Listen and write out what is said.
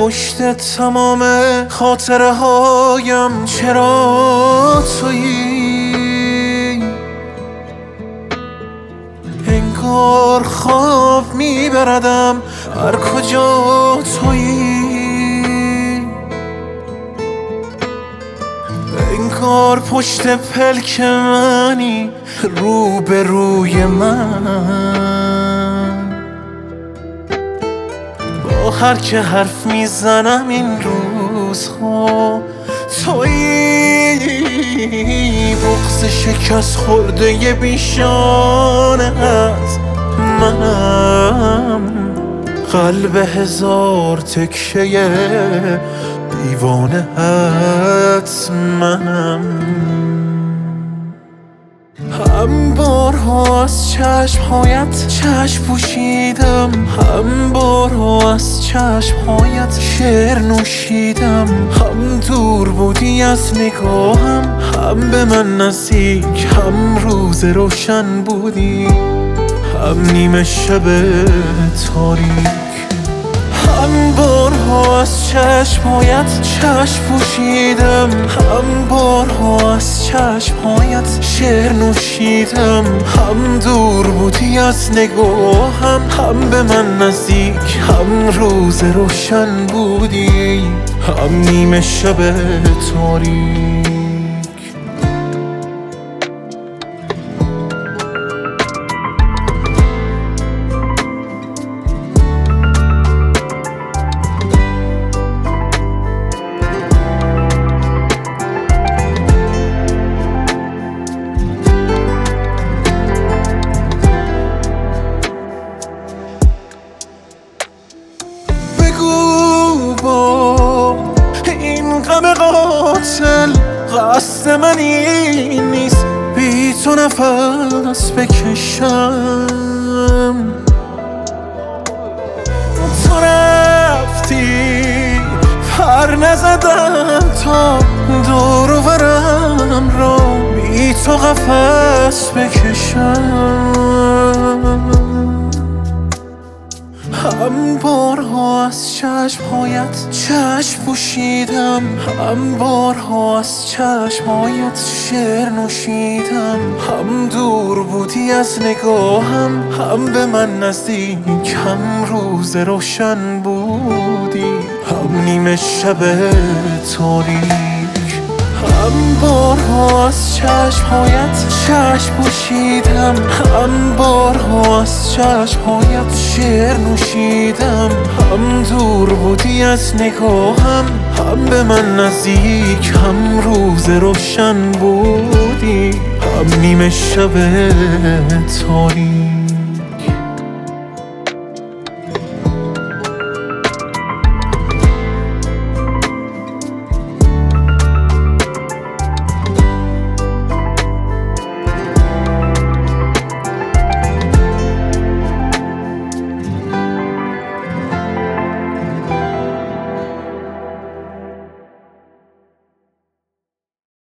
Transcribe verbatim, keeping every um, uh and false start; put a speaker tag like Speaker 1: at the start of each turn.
Speaker 1: پشت تمام خاطره هایم چرا تویی؟ انگار خواب میبردم هر کجا تویی، انگار پشت پلک منی رو به روی من. با هر که حرف میزنم این روزها تویی، بغض شکست خورده ی بیشانه از منم، قلب هزار تکه دیوانه هات منم. هم بارها از چشمهایت چشم پوشیدم، هم بارها از چشمهایت شعر نوشیدم، هم دور بودی از نگاهم، هم به من نزدیک، هم روز روشن بودی، هم نیمه شب تاریک. هم بارها از چشمهایت چشم پوشیدم، هم بارها از چشمهایت شعر نوشیدم، هم دور بودی از نگاهم، هم به من نزدیک، هم روز روشن بودی، هم نیمه شب تاریک. غم قاتل قصد من این نیست بی تو نفس بکشم، تو رفتی پر نزدم تا دور و برم را بی تو قفس بکشم. هم بارها از چشمهایت چشم پوشیدم، هم بارها از چشمهایت شعر نوشیدم، هم دور بودی از نگاهم، هم به من نزدیک، هم روز روشن بودی، هم نیمه شب تاریک. هم بارها از چشمهایت چشم پوشیدم، هم بارها از چشمهایت شعر نوشیدم، هم دور بودی از نگاهم، هم به من نزدیک، هم روز روشن بودی، هم نیمه شب تاریک.